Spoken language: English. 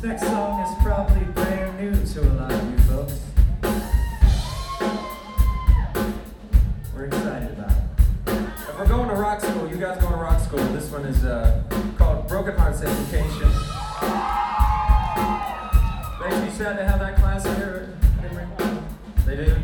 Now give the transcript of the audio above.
next song is probably brand new to a lot of you folks. We're excited about it. If we're going to rock school, you guys going to rock school. This one is called Broken Hearts Education. Makes me sad to have that class here, Henry. They do.